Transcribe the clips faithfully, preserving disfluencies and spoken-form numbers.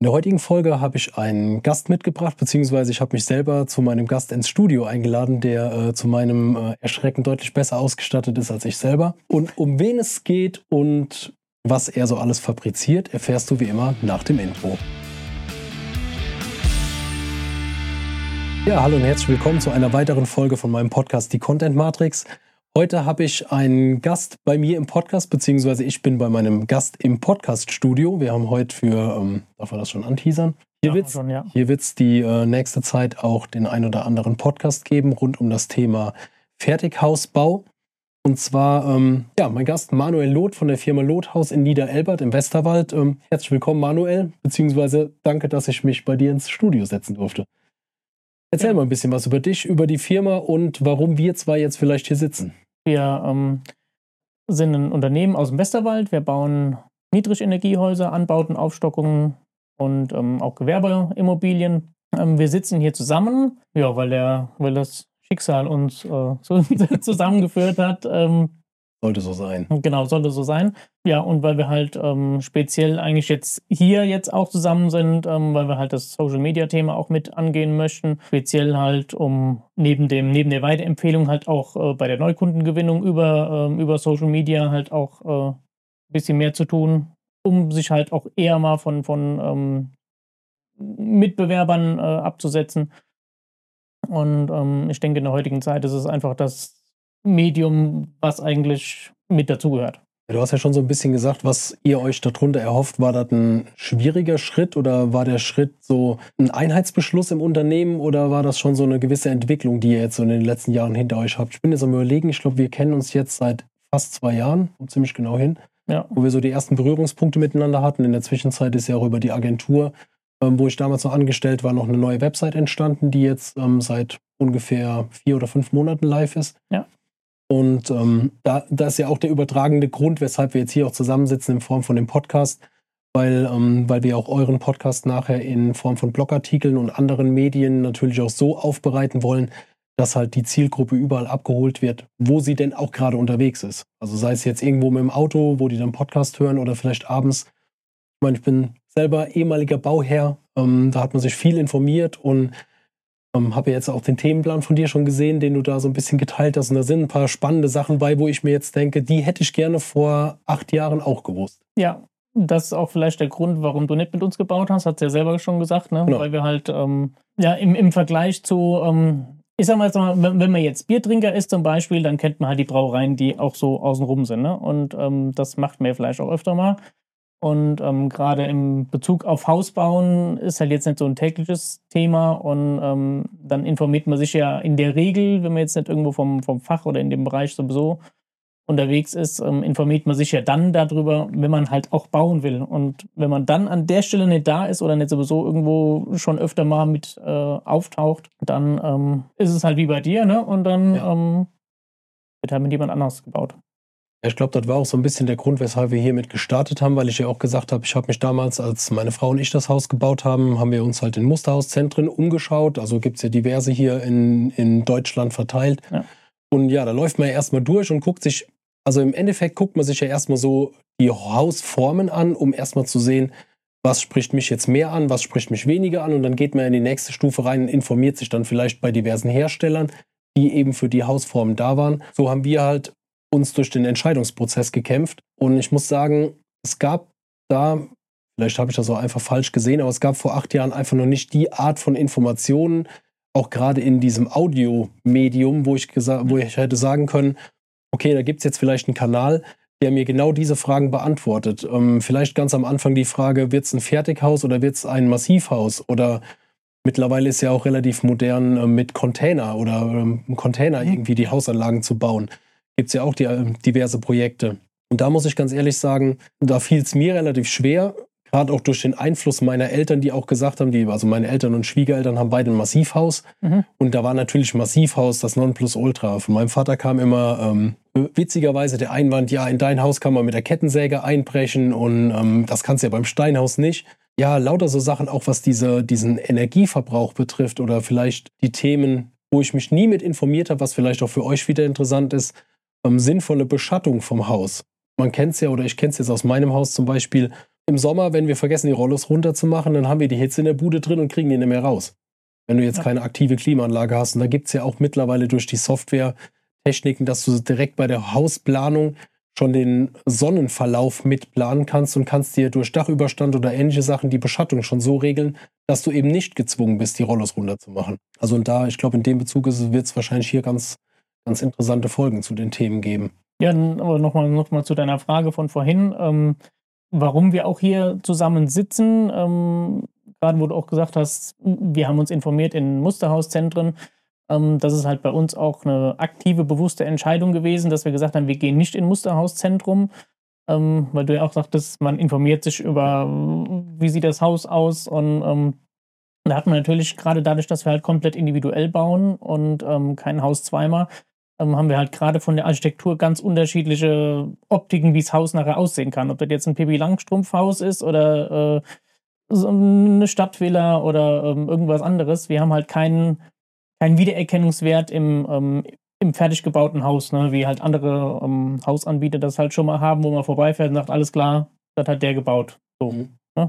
In der heutigen Folge habe ich einen Gast mitgebracht, beziehungsweise ich habe mich selber zu meinem Gast ins Studio eingeladen, der äh, zu meinem äh, Erschrecken deutlich besser ausgestattet ist als ich selber. Und um wen es geht und was er so alles fabriziert, erfährst du wie immer nach dem Intro. Ja, hallo und herzlich willkommen zu einer weiteren Folge von meinem Podcast Die Content Matrix. Heute habe ich einen Gast bei mir im Podcast, beziehungsweise ich bin bei meinem Gast im Podcast-Studio. Wir haben heute für, ähm, darf man das schon anteasern? Hier Ja, wird es schon, ja. hier wird's die äh, nächste Zeit auch den ein oder anderen Podcast geben rund um das Thema Fertighausbau. Und zwar, ähm, ja, mein Gast Manuel Loth von der Firma Lothaus in Niederelbert im Westerwald. Ähm, herzlich willkommen, Manuel, beziehungsweise danke, dass ich mich bei dir ins Studio setzen durfte. Erzähl Ja. mal ein bisschen was über dich, über die Firma und warum wir zwei jetzt vielleicht hier sitzen. Wir ähm, sind ein Unternehmen aus dem Westerwald. Wir bauen Niedrigenergiehäuser, Anbauten, Aufstockungen und ähm, auch Gewerbeimmobilien. Ähm, wir sitzen hier zusammen, ja, weil, der, weil das Schicksal uns äh, so zusammengeführt hat. Ähm, Sollte so sein. Genau, sollte so sein. Ja, und weil wir halt ähm, speziell eigentlich jetzt hier jetzt auch zusammen sind, ähm, weil wir halt das Social-Media-Thema auch mit angehen möchten. Speziell halt, um neben dem neben der Weiterempfehlung halt auch äh, bei der Neukundengewinnung über, ähm, über Social Media halt auch äh, ein bisschen mehr zu tun, um sich halt auch eher mal von, von ähm, Mitbewerbern äh, abzusetzen. Und ähm, ich denke, in der heutigen Zeit ist es einfach das Medium, was eigentlich mit dazugehört. Du hast ja schon so ein bisschen gesagt, was ihr euch darunter erhofft. War das ein schwieriger Schritt oder war der Schritt so ein Einheitsbeschluss im Unternehmen oder war das schon so eine gewisse Entwicklung, die ihr jetzt so in den letzten Jahren hinter euch habt? Ich bin jetzt am Überlegen, ich glaube, wir kennen uns jetzt seit fast zwei Jahren, ziemlich genau hin, Ja. wo wir so die ersten Berührungspunkte miteinander hatten. In der Zwischenzeit ist ja auch über die Agentur, ähm, wo ich damals noch angestellt war, noch eine neue Website entstanden, die jetzt ähm, seit ungefähr vier oder fünf Monaten live ist. Ja. Und ähm, da, da ist ja auch der übertragende Grund, weshalb wir jetzt hier auch zusammensitzen in Form von dem Podcast, weil, ähm, weil wir auch euren Podcast nachher in Form von Blogartikeln und anderen Medien natürlich auch so aufbereiten wollen, dass halt die Zielgruppe überall abgeholt wird, wo sie denn auch gerade unterwegs ist. Also sei es jetzt irgendwo mit dem Auto, wo die dann Podcast hören oder vielleicht abends. Ich meine, ich bin selber ehemaliger Bauherr, ähm, da hat man sich viel informiert und Ähm, habe jetzt auch den Themenplan von dir schon gesehen, den du da so ein bisschen geteilt hast. Und da sind ein paar spannende Sachen bei, wo ich mir jetzt denke, die hätte ich gerne vor acht Jahren auch gewusst. Ja, das ist auch vielleicht der Grund, warum du nicht mit uns gebaut hast, hat es ja selber schon gesagt, ne? Genau. Weil wir halt ähm, ja, im, im Vergleich zu, ähm, ich sag mal, jetzt mal, wenn, wenn man jetzt Biertrinker ist zum Beispiel, dann kennt man halt die Brauereien, die auch so außenrum sind. Ne? Und ähm, das macht man ja vielleicht auch öfter mal. Und ähm, gerade im Bezug auf Hausbauen ist halt jetzt nicht so ein tägliches Thema und ähm, dann informiert man sich ja in der Regel, wenn man jetzt nicht irgendwo vom, vom Fach oder in dem Bereich sowieso unterwegs ist, ähm, informiert man sich ja dann darüber, wenn man halt auch bauen will. Und wenn man dann an der Stelle nicht da ist oder nicht sowieso irgendwo schon öfter mal mit äh, auftaucht, dann ähm, ist es halt wie bei dir, ne? Und dann Ja. ähm, wird halt mit jemand anders gebaut. Ich glaube, das war auch so ein bisschen der Grund, weshalb wir hiermit gestartet haben, weil ich ja auch gesagt habe, ich habe mich damals, als meine Frau und ich das Haus gebaut haben, haben wir uns halt in Musterhauszentren umgeschaut. Also gibt es ja diverse hier in, in Deutschland verteilt. Ja. Und ja, da läuft man ja erstmal durch und guckt sich, also im Endeffekt guckt man sich ja erstmal so die Hausformen an, um erstmal zu sehen, was spricht mich jetzt mehr an, was spricht mich weniger an. Und dann geht man in die nächste Stufe rein und informiert sich dann vielleicht bei diversen Herstellern, die eben für die Hausformen da waren. So haben wir halt uns durch den Entscheidungsprozess gekämpft. Und ich muss sagen, es gab da, vielleicht habe ich das auch einfach falsch gesehen, aber es gab vor acht Jahren einfach noch nicht die Art von Informationen, auch gerade in diesem Audiomedium, wo ich, gesa- wo ich hätte sagen können, okay, da gibt es jetzt vielleicht einen Kanal, der mir genau diese Fragen beantwortet. Ähm, vielleicht ganz am Anfang die Frage, wird es ein Fertighaus oder wird es ein Massivhaus? Oder mittlerweile ist ja auch relativ modern äh, mit Container oder ähm, Container Mhm. irgendwie die Hausanlagen zu bauen. Gibt es ja auch die, äh, diverse Projekte. Und da muss ich ganz ehrlich sagen, da fiel es mir relativ schwer, gerade auch durch den Einfluss meiner Eltern, die auch gesagt haben, die, also meine Eltern und Schwiegereltern haben beide ein Massivhaus. Mhm. Und da war natürlich Massivhaus das Nonplusultra. Von meinem Vater kam immer ähm, witzigerweise der Einwand, ja, in dein Haus kann man mit der Kettensäge einbrechen und ähm, das kannst du ja beim Steinhaus nicht. Ja, lauter so Sachen, auch was diese, diesen Energieverbrauch betrifft oder vielleicht die Themen, wo ich mich nie mit informiert habe, was vielleicht auch für euch wieder interessant ist, ähm, sinnvolle Beschattung vom Haus. Man kennt es ja, oder ich kenne es jetzt aus meinem Haus zum Beispiel, im Sommer, wenn wir vergessen, die Rollos runterzumachen, dann haben wir die Hitze in der Bude drin und kriegen die nicht mehr raus. Wenn du jetzt ja. keine aktive Klimaanlage hast. Und da gibt es ja auch mittlerweile durch die Software Techniken, dass du direkt bei der Hausplanung schon den Sonnenverlauf mitplanen kannst und kannst dir durch Dachüberstand oder ähnliche Sachen die Beschattung schon so regeln, dass du eben nicht gezwungen bist, die Rollos runterzumachen. Also und da, ich glaube, in dem Bezug wird es wahrscheinlich hier ganz, ganz interessante Folgen zu den Themen geben. Ja, aber nochmal noch mal zu deiner Frage von vorhin, ähm, warum wir auch hier zusammen sitzen. Ähm, gerade wo du auch gesagt hast, wir haben uns informiert in Musterhauszentren. Ähm, das ist halt bei uns auch eine aktive, bewusste Entscheidung gewesen, dass wir gesagt haben, wir gehen nicht in Musterhauszentrum, ähm, weil du ja auch sagtest, man informiert sich über, wie sieht das Haus aus, und ähm, da hat man natürlich, gerade dadurch, dass wir halt komplett individuell bauen und ähm, kein Haus zweimal, ähm, haben wir halt gerade von der Architektur ganz unterschiedliche Optiken, wie das Haus nachher aussehen kann. Ob das jetzt ein Pippi Langstrumpf-Haus ist oder äh, so eine Stadtvilla oder ähm, irgendwas anderes. Wir haben halt keinen keinen Wiedererkennungswert im, ähm, im fertig gebauten Haus, ne? Wie halt andere ähm, Hausanbieter das halt schon mal haben, wo man vorbeifährt und sagt, alles klar, das hat der gebaut. So, Mhm. ne?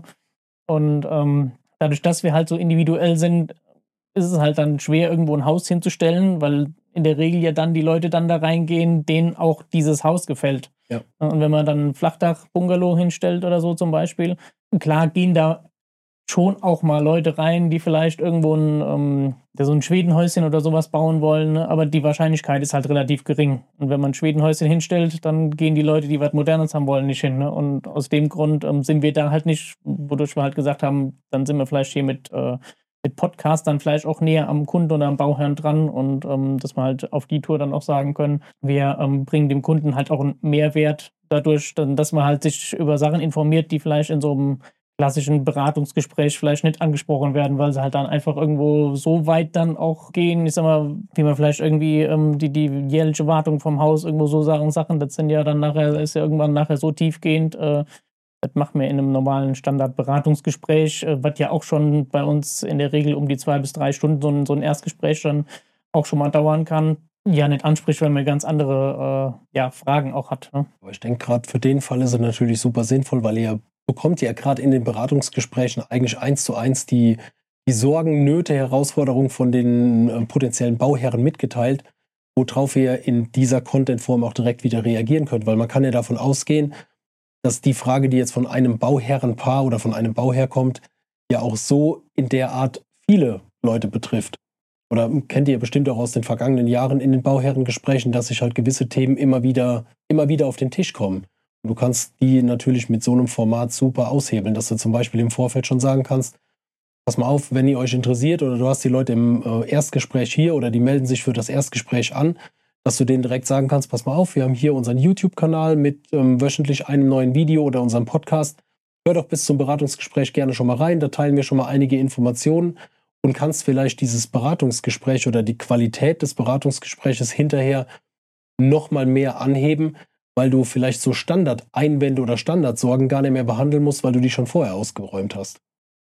Und ähm, dadurch, dass wir halt so individuell sind, ist es halt dann schwer, irgendwo ein Haus hinzustellen, weil in der Regel ja dann die Leute dann da reingehen, denen auch dieses Haus gefällt. Ja. Und wenn man dann ein Flachdach-Bungalow hinstellt oder so zum Beispiel, klar gehen da schon auch mal Leute rein, die vielleicht irgendwo ein, ähm, so ein Schwedenhäuschen oder sowas bauen wollen, ne? Aber die Wahrscheinlichkeit ist halt relativ gering. Und wenn man ein Schwedenhäuschen hinstellt, dann gehen die Leute, die was Modernes haben wollen, nicht hin. Ne? Und aus dem Grund ähm, sind wir da halt nicht, wodurch wir halt gesagt haben, dann sind wir vielleicht hier mit, äh, mit Podcast dann vielleicht auch näher am Kunden oder am Bauherrn dran, und ähm, dass wir halt auf die Tour dann auch sagen können, wir ähm, bringen dem Kunden halt auch einen Mehrwert dadurch, dass man halt sich über Sachen informiert, die vielleicht in so einem klassischen Beratungsgespräch vielleicht nicht angesprochen werden, weil sie halt dann einfach irgendwo so weit dann auch gehen, ich sag mal, wie man vielleicht irgendwie ähm, die, die jährliche Wartung vom Haus, irgendwo so Sachen, Sachen, das sind ja dann nachher, ist ja irgendwann nachher so tiefgehend, äh, das machen wir in einem normalen Standardberatungsgespräch, äh, was ja auch schon bei uns in der Regel um die zwei bis drei Stunden so ein, so ein Erstgespräch dann auch schon mal dauern kann, ja nicht anspricht, weil man ganz andere äh, ja, Fragen auch hat. Ne? Aber ich denke, gerade für den Fall ist es natürlich super sinnvoll, weil ihr bekommt ja gerade in den Beratungsgesprächen eigentlich eins zu eins die, die Sorgen, Nöte, Herausforderungen von den äh, potenziellen Bauherren mitgeteilt, worauf ihr in dieser Content-Form auch direkt wieder reagieren könnt. Weil man kann ja davon ausgehen, dass die Frage, die jetzt von einem Bauherrenpaar oder von einem Bauherr kommt, ja auch so in der Art viele Leute betrifft. Oder kennt ihr bestimmt auch aus den vergangenen Jahren in den Bauherrengesprächen, dass sich halt gewisse Themen immer wieder, immer wieder auf den Tisch kommen. Du kannst die natürlich mit so einem Format super aushebeln, dass du zum Beispiel im Vorfeld schon sagen kannst, pass mal auf, wenn ihr euch interessiert oder du hast die Leute im äh, Erstgespräch hier oder die melden sich für das Erstgespräch an, dass du denen direkt sagen kannst, pass mal auf, wir haben hier unseren YouTube-Kanal mit ähm, wöchentlich einem neuen Video oder unserem Podcast. Hör doch bis zum Beratungsgespräch gerne schon mal rein, da teilen wir schon mal einige Informationen und kannst vielleicht dieses Beratungsgespräch oder die Qualität des Beratungsgespräches hinterher noch mal mehr anheben, weil du vielleicht so Standardeinwände oder Standardsorgen gar nicht mehr behandeln musst, weil du die schon vorher ausgeräumt hast.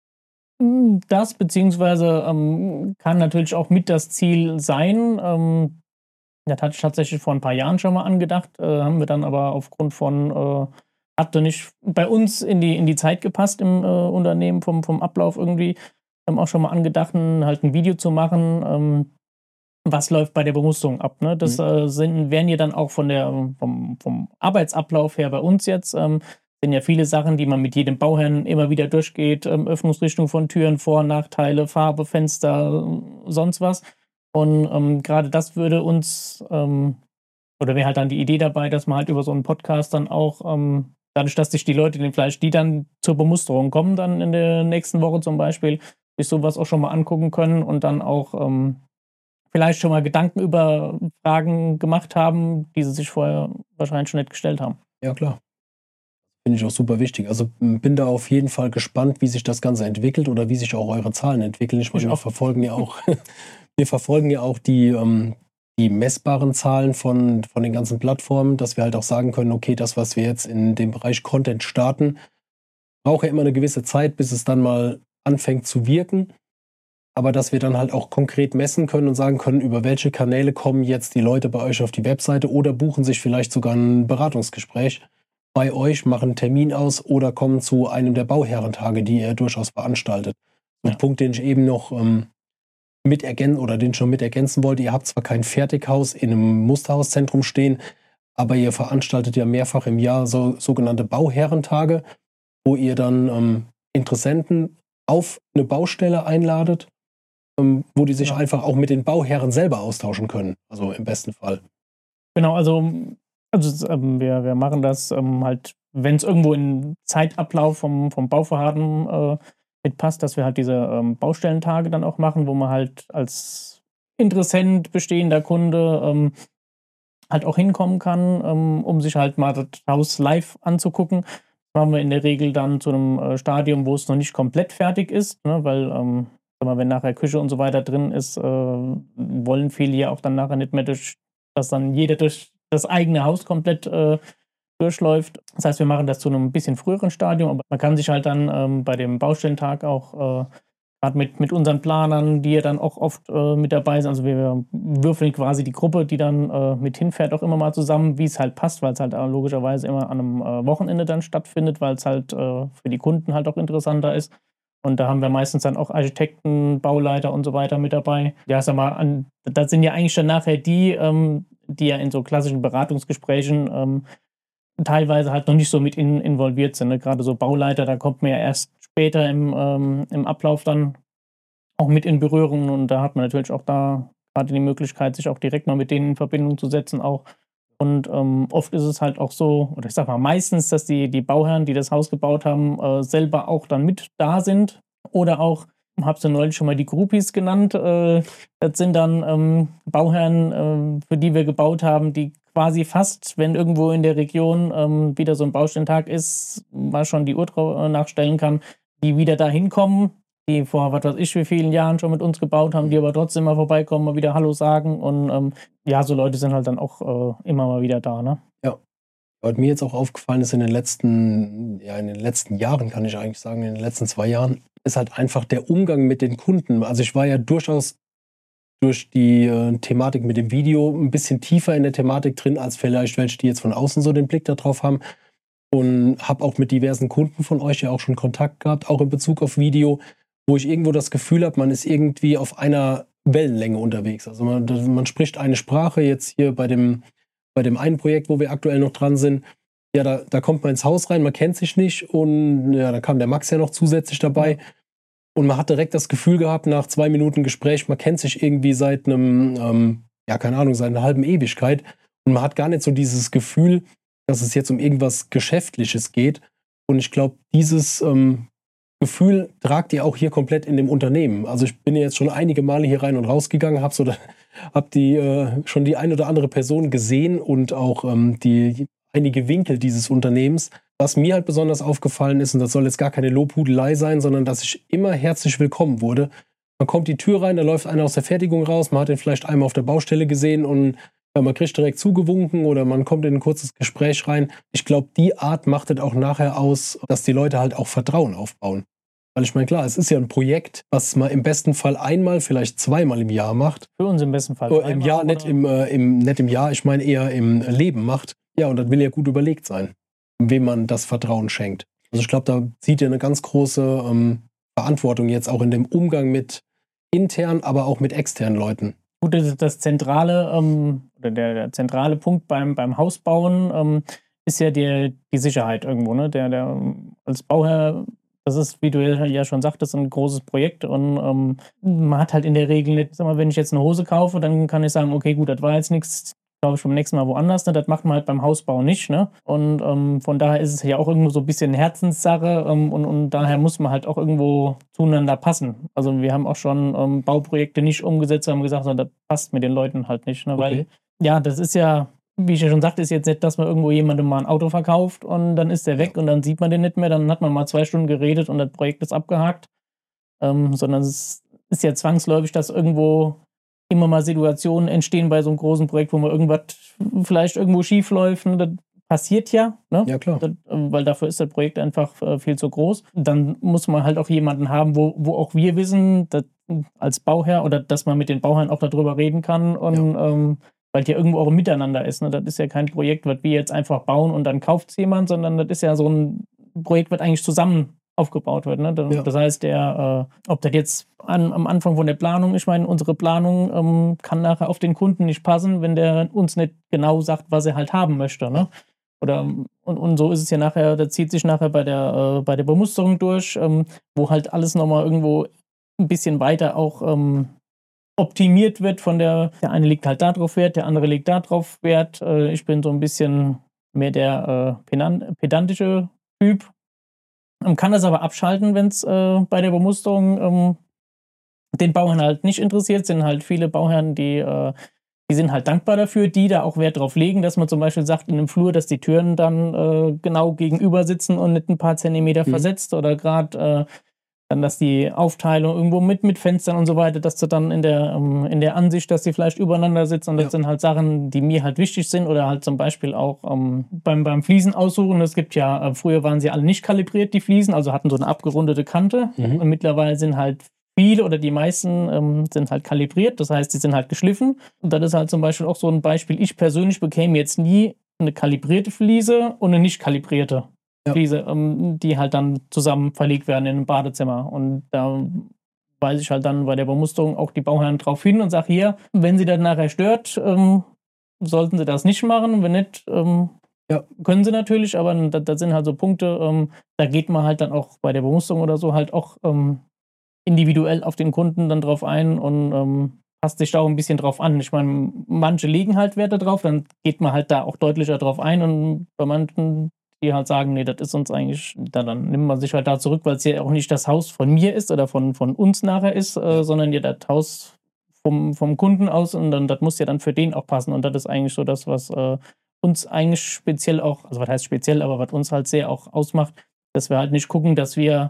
Das beziehungsweise ähm, kann natürlich auch mit das Ziel sein. Ähm, das hatte ich tatsächlich vor ein paar Jahren schon mal angedacht, äh, haben wir dann aber aufgrund von, äh, hatte nicht bei uns in die, in die Zeit gepasst im äh, Unternehmen vom, vom Ablauf irgendwie, haben auch schon mal angedacht, halt ein Video zu machen, ähm, was läuft bei der Bemusterung ab. Ne? Das mhm. äh, sind, wären ja dann auch von der, vom, vom Arbeitsablauf her bei uns jetzt, ähm, sind ja viele Sachen, die man mit jedem Bauherrn immer wieder durchgeht, ähm, Öffnungsrichtung von Türen, Vor- und Nachteile, Farbe, Fenster, sonst was. Und ähm, gerade das würde uns, ähm, oder wäre halt dann die Idee dabei, dass man halt über so einen Podcast dann auch, ähm, dadurch, dass sich die Leute, den vielleicht, die dann zur Bemusterung kommen, dann in der nächsten Woche zum Beispiel, sich sowas auch schon mal angucken können und dann auch ähm, vielleicht schon mal Gedanken über Fragen gemacht haben, die sie sich vorher wahrscheinlich schon nicht gestellt haben. Ja, klar. Finde ich auch super wichtig. Also bin da auf jeden Fall gespannt, wie sich das Ganze entwickelt oder wie sich auch eure Zahlen entwickeln. Ich meine, wir verfolgen ja auch, wir verfolgen ja auch die, ähm, die messbaren Zahlen von, von den ganzen Plattformen, dass wir halt auch sagen können, okay, das, was wir jetzt in dem Bereich Content starten, braucht ja immer eine gewisse Zeit, bis es dann mal anfängt zu wirken. Aber dass wir dann halt auch konkret messen können und sagen können, über welche Kanäle kommen jetzt die Leute bei euch auf die Webseite oder buchen sich vielleicht sogar ein Beratungsgespräch. bei euch, machen einen Termin aus oder kommen zu einem der Bauherrentage, die ihr durchaus veranstaltet. Ein Ja. Punkt, den ich eben noch ähm, mit ergänzen oder den schon mit ergänzen wollte, ihr habt zwar kein Fertighaus in einem Musterhauszentrum stehen, aber ihr veranstaltet ja mehrfach im Jahr so sogenannte Bauherrentage, wo ihr dann ähm, Interessenten auf eine Baustelle einladet, ähm, wo die sich Genau. einfach auch mit den Bauherren selber austauschen können, also im besten Fall. Genau, also, also ähm, wir, wir machen das ähm, halt, wenn es irgendwo in Zeitablauf vom, vom Bauvorhaben äh, mitpasst, dass wir halt diese ähm, Baustellentage dann auch machen, wo man halt als Interessent, bestehender Kunde ähm, halt auch hinkommen kann, ähm, um sich halt mal das Haus live anzugucken. Das machen wir in der Regel dann zu einem äh, Stadium, wo es noch nicht komplett fertig ist, ne, weil ähm, sag mal, wenn nachher Küche und so weiter drin ist, äh, wollen viele ja auch dann nachher nicht mehr, durch, dass dann jeder durch das eigene Haus komplett äh, durchläuft. Das heißt, wir machen das zu einem bisschen früheren Stadium, aber man kann sich halt dann ähm, bei dem Baustellentag auch äh, gerade mit, mit unseren Planern, die ja dann auch oft äh, mit dabei sind, also wir würfeln quasi die Gruppe, die dann äh, mit hinfährt, auch immer mal zusammen, wie es halt passt, weil es halt äh, logischerweise immer an einem äh, Wochenende dann stattfindet, weil es halt äh, für die Kunden halt auch interessanter ist. Und da haben wir meistens dann auch Architekten, Bauleiter und so weiter mit dabei. Ja, sag mal, an, das sind ja eigentlich dann nachher die, ähm, die ja in so klassischen Beratungsgesprächen ähm, teilweise halt noch nicht so mit in, involviert sind. Ne? Gerade so Bauleiter, da kommt man ja erst später im, ähm, im Ablauf dann auch mit in Berührung. Und da hat man natürlich auch da gerade die Möglichkeit, sich auch direkt mal mit denen in Verbindung zu setzen auch. Und ähm, oft ist es halt auch so, oder ich sag mal meistens, dass die, die Bauherren, die das Haus gebaut haben, äh, selber auch dann mit da sind. Oder auch, hab's ja neulich schon mal die Groupies genannt, äh, das sind dann ähm, Bauherren, äh, für die wir gebaut haben, die quasi fast, wenn irgendwo in der Region ähm, wieder so ein Baustellentag ist, mal schon die Uhr drau- nachstellen kann, die wieder da hinkommen, die vor was weiß ich wie vielen Jahren schon mit uns gebaut haben, die aber trotzdem mal vorbeikommen, mal wieder Hallo sagen und ähm, ja, so Leute sind halt dann auch äh, immer mal wieder da, ne? Ja. Was mir jetzt auch aufgefallen ist in den letzten, ja, in den letzten Jahren, kann ich eigentlich sagen, in den letzten zwei Jahren, ist halt einfach der Umgang mit den Kunden. Also ich war ja durchaus durch die äh, Thematik mit dem Video ein bisschen tiefer in der Thematik drin, als vielleicht welche, die jetzt von außen so den Blick darauf haben. Und habe auch mit diversen Kunden von euch ja auch schon Kontakt gehabt, auch in Bezug auf Video, wo ich irgendwo das Gefühl habe, man ist irgendwie auf einer Wellenlänge unterwegs. Also man, man spricht eine Sprache, jetzt hier bei dem, bei dem einen Projekt, wo wir aktuell noch dran sind. Ja, da, da kommt man ins Haus rein, man kennt sich nicht und ja, da kam der Max ja noch zusätzlich dabei. Und man hat direkt das Gefühl gehabt, nach zwei Minuten Gespräch, man kennt sich irgendwie seit einem, ähm, ja, keine Ahnung, seit einer halben Ewigkeit. Und man hat gar nicht so dieses Gefühl, dass es jetzt um irgendwas Geschäftliches geht. Und ich glaube, dieses ähm, Gefühl tragt ihr auch hier komplett in dem Unternehmen. Also ich bin jetzt schon einige Male hier rein und rausgegangen, habe so, hab die, äh, schon die ein oder andere Person gesehen und auch ähm, die einige Winkel dieses Unternehmens. Was mir halt besonders aufgefallen ist, und das soll jetzt gar keine Lobhudelei sein, sondern dass ich immer herzlich willkommen wurde. Man kommt die Tür rein, da läuft einer aus der Fertigung raus, man hat ihn vielleicht einmal auf der Baustelle gesehen und ja, man kriegt direkt zugewunken oder man kommt in ein kurzes Gespräch rein. Ich glaube, die Art macht es auch nachher aus, dass die Leute halt auch Vertrauen aufbauen. Weil ich meine, klar, es ist ja ein Projekt, was man im besten Fall einmal, vielleicht zweimal im Jahr macht. Für uns im besten Fall. Oh, im Jahr, nicht im, äh, im, nicht im Jahr, ich meine eher im Leben macht. Ja, und das will ja gut überlegt sein, wem man das Vertrauen schenkt. Also ich glaube, da zieht ihr eine ganz große ähm, Verantwortung jetzt auch in dem Umgang mit internen, aber auch mit externen Leuten. Gut, das, das zentrale, ähm, oder der, der zentrale Punkt beim, beim Hausbauen ähm, ist ja die, die Sicherheit irgendwo, ne? Der, der als Bauherr, das ist, wie du ja schon sagtest, ein großes Projekt und ähm, man hat halt in der Regel nicht, sag mal, wenn ich jetzt eine Hose kaufe, dann kann ich sagen, okay, gut, das war jetzt nichts, glaube ich, beim nächsten Mal woanders, ne? Das macht man halt beim Hausbau nicht, ne? Und ähm, von daher ist es ja auch irgendwo so ein bisschen Herzenssache ähm, und, und daher muss man halt auch irgendwo zueinander passen. Also wir haben auch schon ähm, Bauprojekte nicht umgesetzt, haben gesagt, so, das passt mit den Leuten halt nicht, ne? Weil, Okay. ja, das ist ja, wie ich ja schon sagte, ist jetzt nicht, dass man irgendwo jemandem mal ein Auto verkauft und dann ist der weg und dann sieht man den nicht mehr, dann hat man mal zwei Stunden geredet und das Projekt ist abgehakt. Ähm, sondern es ist ja zwangsläufig, dass irgendwo immer mal Situationen entstehen bei so einem großen Projekt, wo man irgendwas vielleicht irgendwo schief läuft. Ne? Das passiert ja, ne? Ja, klar. Das, weil dafür ist das Projekt einfach äh, viel zu groß. Dann muss man halt auch jemanden haben, wo, wo auch wir wissen, dass, als Bauherr oder dass man mit den Bauherren auch darüber reden kann und ja. ähm, weil hier irgendwo auch ein Miteinander ist. Ne? Das ist ja kein Projekt, was wir jetzt einfach bauen und dann kauft es jemand, sondern das ist ja so ein Projekt, was eigentlich zusammen aufgebaut wird. Ne? Das, ja. das heißt, der, äh, ob das jetzt an, am Anfang von der Planung, ich meine, unsere Planung ähm, kann nachher auf den Kunden nicht passen, wenn der uns nicht genau sagt, was er halt haben möchte. Ne? Oder, und, und so ist es ja nachher, da zieht sich nachher bei der, äh, bei der Bemusterung durch, ähm, wo halt alles nochmal irgendwo ein bisschen weiter auch ähm, optimiert wird von der, der eine legt halt da drauf Wert, der andere legt da drauf Wert. Äh, ich bin so ein bisschen mehr der äh, pedan- pedantische Typ. Man kann das aber abschalten, wenn es äh, bei der Bemusterung ähm, den Bauherrn halt nicht interessiert. Sind halt viele Bauherren, die, äh, die sind halt dankbar dafür, die da auch Wert drauf legen, dass man zum Beispiel sagt in einem Flur, dass die Türen dann äh, genau gegenüber sitzen und nicht ein paar Zentimeter mhm. versetzt oder gerade äh, dann, dass die Aufteilung irgendwo mit, mit Fenstern und so weiter, dass du dann in der, ähm, in der Ansicht, dass die vielleicht übereinander sitzen und das ja. sind halt Sachen, die mir halt wichtig sind oder halt zum Beispiel auch ähm, beim, beim Fliesen aussuchen. Es gibt ja, äh, früher waren sie alle nicht kalibriert, die Fliesen, also hatten so eine abgerundete Kante mhm. und mittlerweile sind halt viele oder die meisten ähm, sind halt kalibriert, das heißt, die sind halt geschliffen und das ist halt zum Beispiel auch so ein Beispiel, ich persönlich bekäme jetzt nie eine kalibrierte Fliese und eine nicht kalibrierte. Ja. Fliese, ähm, die halt dann zusammen verlegt werden in ein Badezimmer. Und da weise ich halt dann bei der Bemusterung auch die Bauherren drauf hin und sage hier, wenn sie das nachher stört, ähm, sollten sie das nicht machen. Wenn nicht, ähm, ja. können sie natürlich, aber das, das sind halt so Punkte, ähm, da geht man halt dann auch bei der Bemusterung oder so halt auch ähm, individuell auf den Kunden dann drauf ein und ähm, passt sich da auch ein bisschen drauf an. Ich meine, manche legen halt Werte drauf, dann geht man halt da auch deutlicher drauf ein und bei manchen die halt sagen, nee, das ist uns eigentlich, dann, dann nimmt man sich halt da zurück, weil es ja auch nicht das Haus von mir ist oder von, von uns nachher ist, äh, sondern ja das Haus vom, vom Kunden aus und dann das muss ja dann für den auch passen und das ist eigentlich so das, was äh, uns eigentlich speziell auch, also was heißt speziell, aber was uns halt sehr auch ausmacht, dass wir halt nicht gucken, dass wir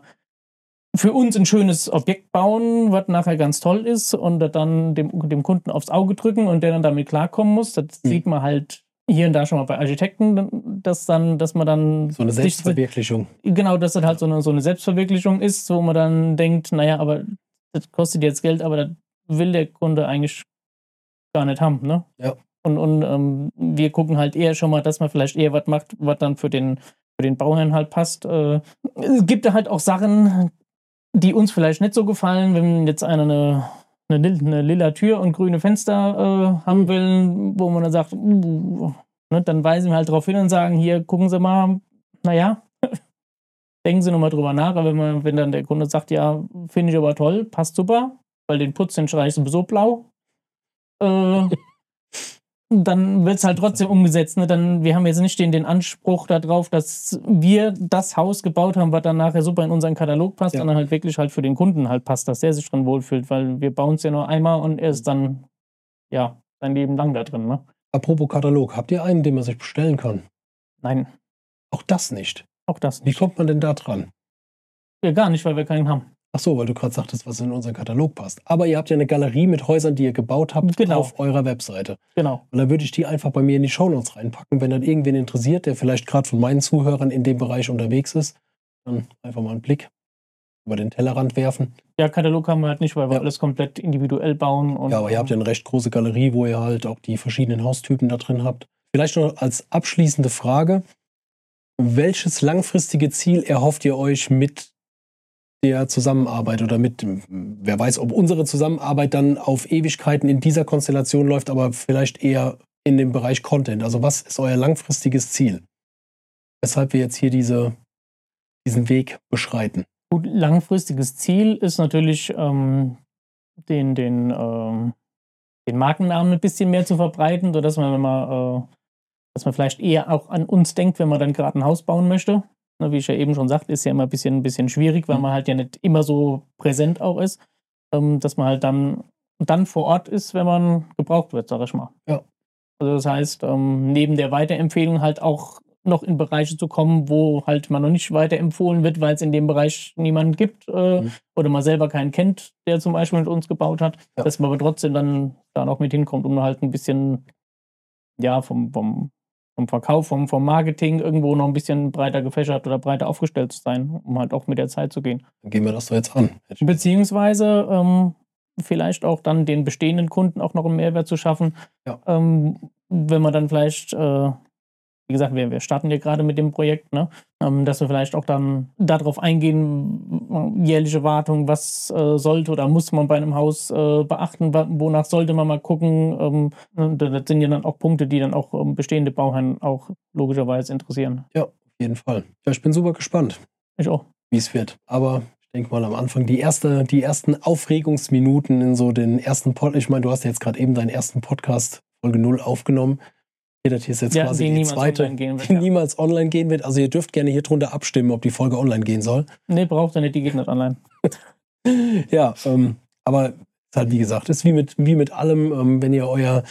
für uns ein schönes Objekt bauen, was nachher ganz toll ist und das dann dem, dem Kunden aufs Auge drücken und der dann damit klarkommen muss. Das mhm. sieht man halt hier und da schon mal bei Architekten, dass dann, dass man dann so eine Selbstverwirklichung. Genau, dass das halt so eine, so eine Selbstverwirklichung ist, wo man dann denkt, naja, aber das kostet jetzt Geld, aber das will der Kunde eigentlich gar nicht haben, ne? Ja. Und, und ähm, wir gucken halt eher schon mal, dass man vielleicht eher was macht, was dann für den, für den Bauherrn halt passt. Äh, es gibt da halt auch Sachen, die uns vielleicht nicht so gefallen, wenn jetzt einer eine Eine, eine lila Tür und grüne Fenster äh, haben will, wo man dann sagt, uh, ne, dann weisen wir halt darauf hin und sagen, hier, gucken Sie mal, naja, denken Sie nochmal drüber nach, aber wenn, man, wenn dann der Kunde sagt, ja, finde ich aber toll, passt super, weil den Putz, den streiche ich sowieso blau, äh, dann wird es halt trotzdem umgesetzt. Ne? Dann, wir haben jetzt nicht den, den Anspruch darauf, dass wir das Haus gebaut haben, was dann nachher super in unseren Katalog passt, ja. sondern halt wirklich halt für den Kunden halt passt, dass der sich drin wohlfühlt, weil wir bauen es ja nur einmal und er ist dann, ja, sein Leben lang da drin. Ne? Apropos Katalog, habt ihr einen, den man sich bestellen kann? Nein. Auch das nicht? Auch das nicht. Wie kommt man denn da dran? Ja, gar nicht, weil wir keinen haben. Ach so, weil du gerade sagtest, was in unseren Katalog passt. Aber ihr habt ja eine Galerie mit Häusern, die ihr gebaut habt, genau. auf eurer Webseite. Genau. Und dann würde ich die einfach bei mir in die Shownotes reinpacken, wenn dann irgendwen interessiert, der vielleicht gerade von meinen Zuhörern in dem Bereich unterwegs ist. Dann einfach mal einen Blick über den Tellerrand werfen. Ja, Katalog haben wir halt nicht, weil wir ja. alles komplett individuell bauen. Und ja, aber ihr habt ja eine recht große Galerie, wo ihr halt auch die verschiedenen Haustypen da drin habt. Vielleicht noch als abschließende Frage. Welches langfristige Ziel erhofft ihr euch mit der Zusammenarbeit oder mit, wer weiß, ob unsere Zusammenarbeit dann auf Ewigkeiten in dieser Konstellation läuft, aber vielleicht eher in dem Bereich Content. Also was ist euer langfristiges Ziel? Weshalb wir jetzt hier diese, diesen Weg beschreiten. Gut, langfristiges Ziel ist natürlich, ähm, den, den, ähm, den Markennamen ein bisschen mehr zu verbreiten, sodass man, wenn man, äh, dass man vielleicht eher auch an uns denkt, wenn man dann gerade ein Haus bauen möchte. Wie ich ja eben schon sagte, ist ja immer ein bisschen, ein bisschen schwierig, weil man halt ja nicht immer so präsent auch ist, ähm, dass man halt dann, dann vor Ort ist, wenn man gebraucht wird, sag ich mal. Ja. Also das heißt, ähm, neben der Weiterempfehlung halt auch noch in Bereiche zu kommen, wo halt man noch nicht weiterempfohlen wird, weil es in dem Bereich niemanden gibt äh, mhm. oder man selber keinen kennt, der zum Beispiel mit uns gebaut hat, ja. dass man aber trotzdem dann da noch mit hinkommt, um halt ein bisschen ja, vom, vom vom Verkauf, vom, vom Marketing irgendwo noch ein bisschen breiter gefächert oder breiter aufgestellt zu sein, um halt auch mit der Zeit zu gehen. Dann gehen wir das so jetzt an. Beziehungsweise ähm, vielleicht auch dann den bestehenden Kunden auch noch einen Mehrwert zu schaffen. Ja. Ähm, wenn man dann vielleicht, äh, wie gesagt, wir, wir starten ja gerade mit dem Projekt, ne? ähm, dass wir vielleicht auch dann darauf eingehen, jährliche Wartung, was äh, sollte oder muss man bei einem Haus äh, beachten, wonach sollte man mal gucken. Ähm, das sind ja dann auch Punkte, die dann auch ähm, bestehende Bauherren auch logischerweise interessieren. Ja, auf jeden Fall. Ja, ich bin super gespannt. Ich auch. Wie es wird. Aber ich denke mal am Anfang, die, erste, die ersten Aufregungsminuten in so den ersten Podcast, ich meine, du hast ja jetzt gerade eben deinen ersten Podcast Folge null aufgenommen. Hier, das hier ist jetzt ja, quasi die die zweite, online gehen wird, die ja. niemals online gehen wird. Also ihr dürft gerne hier drunter abstimmen, ob die Folge online gehen soll. Nee, braucht ihr nicht, die geht nicht online. Ja, ähm, aber ist halt wie gesagt, ist wie mit, wie mit allem, ähm, wenn ihr euer,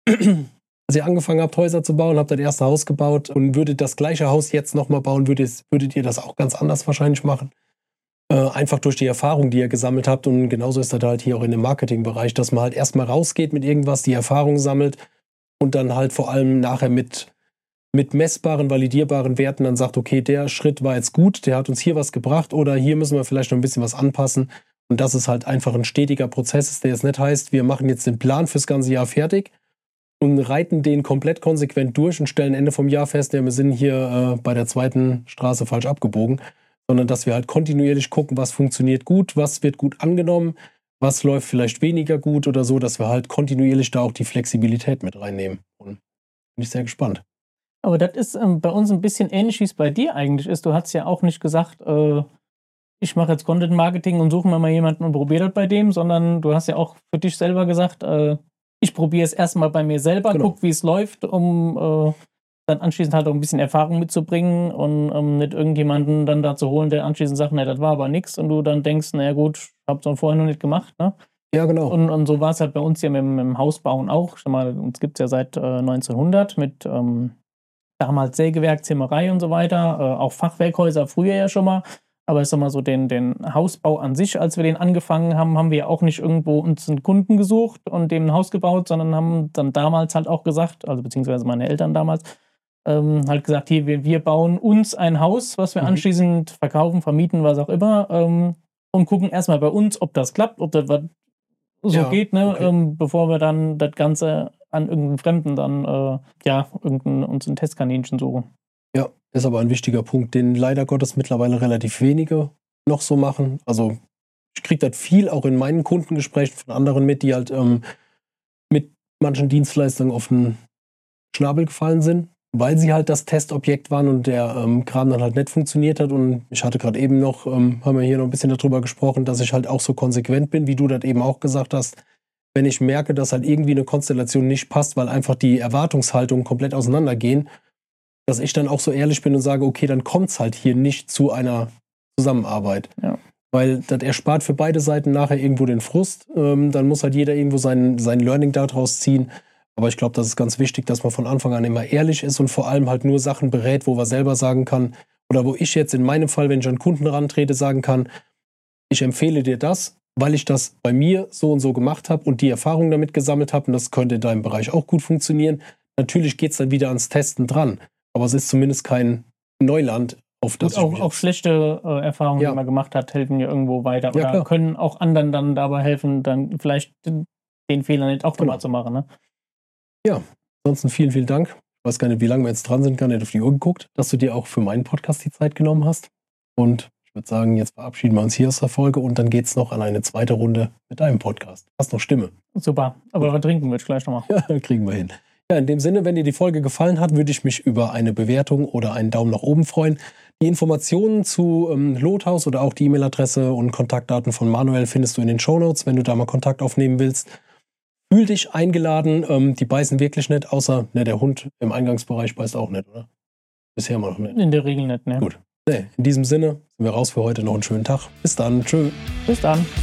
als ihr angefangen habt, Häuser zu bauen, habt das erste Haus gebaut und würdet das gleiche Haus jetzt nochmal bauen, würdet, würdet ihr das auch ganz anders wahrscheinlich machen. Äh, einfach durch die Erfahrung, die ihr gesammelt habt. Und genauso ist das halt hier auch in dem Marketingbereich, dass man halt erstmal rausgeht mit irgendwas, die Erfahrung sammelt und dann halt vor allem nachher mit, mit messbaren, validierbaren Werten dann sagt, okay, der Schritt war jetzt gut, der hat uns hier was gebracht oder hier müssen wir vielleicht noch ein bisschen was anpassen. Und dass es halt einfach ein stetiger Prozess ist, der jetzt nicht heißt, wir machen jetzt den Plan fürs ganze Jahr fertig und reiten den komplett konsequent durch und stellen Ende vom Jahr fest, ja, wir sind hier äh, bei der zweiten Straße falsch abgebogen, sondern dass wir halt kontinuierlich gucken, was funktioniert gut, was wird gut angenommen, was läuft vielleicht weniger gut oder so, dass wir halt kontinuierlich da auch die Flexibilität mit reinnehmen. Und bin ich sehr gespannt. Aber das ist ähm, bei uns ein bisschen ähnlich, wie es bei dir eigentlich ist. Du hast ja auch nicht gesagt, äh, ich mache jetzt Content Marketing und suche mir mal jemanden und probiere das bei dem, sondern du hast ja auch für dich selber gesagt, äh, ich probiere es erstmal bei mir selber, Genau. guck, wie es läuft, um äh, dann anschließend halt auch ein bisschen Erfahrung mitzubringen und ähm, nicht irgendjemanden dann da zu holen, der anschließend sagt, ne, das war aber nichts und du dann denkst, naja gut, ich hab's doch vorher noch nicht gemacht, ne? Ja, genau. Und, und so war es halt bei uns ja mit, mit dem Hausbauen auch. Schon mal, uns gibt es ja seit äh, neunzehnhundert mit ähm, damals Sägewerk, Zimmerei und so weiter, äh, auch Fachwerkhäuser früher ja schon mal. Aber ich sag mal so, den, den Hausbau an sich, als wir den angefangen haben, haben wir ja auch nicht irgendwo uns einen Kunden gesucht und dem ein Haus gebaut, sondern haben dann damals halt auch gesagt, also beziehungsweise meine Eltern damals, ähm, halt gesagt, hier, wir, wir bauen uns ein Haus, was wir Mhm. anschließend verkaufen, vermieten, was auch immer, ähm, und gucken erstmal bei uns, ob das klappt, ob das was so Ja, geht, ne, okay. ähm, bevor wir dann das Ganze an irgendeinen Fremden dann, äh, ja, irgendein, uns ein Testkaninchen suchen. Ja, ist aber ein wichtiger Punkt, den leider Gottes mittlerweile relativ wenige noch so machen. Also ich kriege das viel auch in meinen Kundengesprächen von anderen mit, die halt ähm, mit manchen Dienstleistungen auf den Schnabel gefallen sind, weil sie halt das Testobjekt waren und der ähm, Kram dann halt nicht funktioniert hat. Und ich hatte gerade eben noch, ähm, haben wir hier noch ein bisschen darüber gesprochen, dass ich halt auch so konsequent bin, wie du das eben auch gesagt hast. Wenn ich merke, dass halt irgendwie eine Konstellation nicht passt, weil einfach die Erwartungshaltungen komplett auseinandergehen, dass ich dann auch so ehrlich bin und sage, okay, dann kommt es halt hier nicht zu einer Zusammenarbeit. Ja. Weil das erspart für beide Seiten nachher irgendwo den Frust. Ähm, dann muss halt jeder irgendwo sein, sein Learning daraus ziehen. Aber ich glaube, das ist ganz wichtig, dass man von Anfang an immer ehrlich ist und vor allem halt nur Sachen berät, wo man selber sagen kann, oder wo ich jetzt in meinem Fall, wenn ich an Kunden rantrete, sagen kann, ich empfehle dir das, weil ich das bei mir so und so gemacht habe und die Erfahrung damit gesammelt habe und das könnte in deinem Bereich auch gut funktionieren. Natürlich geht es dann wieder ans Testen dran, aber es ist zumindest kein Neuland, auf das Und ich auch, mich auch jetzt- schlechte äh, Erfahrungen, Ja. die man gemacht hat, helfen mir irgendwo weiter. Ja, Oder klar. können auch anderen dann dabei helfen, dann vielleicht den, den Fehler nicht auch Genau. nochmal zu machen. Ne? Ansonsten vielen, vielen Dank. Ich weiß gar nicht, wie lange wir jetzt dran sind, gar nicht auf die Uhr geguckt, dass du dir auch für meinen Podcast die Zeit genommen hast. Und ich würde sagen, jetzt verabschieden wir uns hier aus der Folge und dann geht es noch an eine zweite Runde mit deinem Podcast. Hast noch Stimme. Super. Aber was trinken würde ich gleich nochmal. Ja, kriegen wir hin. Ja, in dem Sinne, wenn dir die Folge gefallen hat, würde ich mich über eine Bewertung oder einen Daumen nach oben freuen. Die Informationen zu ähm, Lothaus oder auch die E-Mail-Adresse und Kontaktdaten von Manuel findest du in den Shownotes, wenn du da mal Kontakt aufnehmen willst. Fühl dich eingeladen. Ähm, die beißen wirklich nicht, außer ne, der Hund im Eingangsbereich beißt auch nicht, oder? Bisher mal noch nicht. In der Regel nicht, ne? Gut. Nee, in diesem Sinne sind wir raus für heute. Noch einen schönen Tag. Bis dann. Tschö. Bis dann.